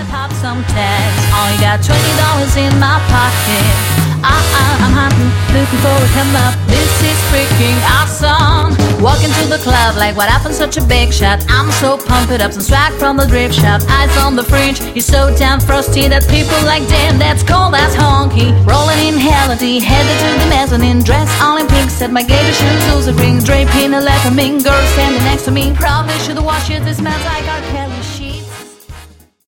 pop some tags. Only got $20 in my pocket. I'm hunting, looking for a come up. This is freaking awesome. Walking to the club like what happened, such a big shot. I'm so pumped up, some swag from the thrift shop. Eyes on the fringe, he's so damn frosty that people like, damn, that's cold, that's honky. Rolling in reality, headed to the mezzanine. Dress all in pink, set my gator shoes, those are rings. Draping a letter, mean girl standing next to me. Probably should've washed it, this smells like our cat.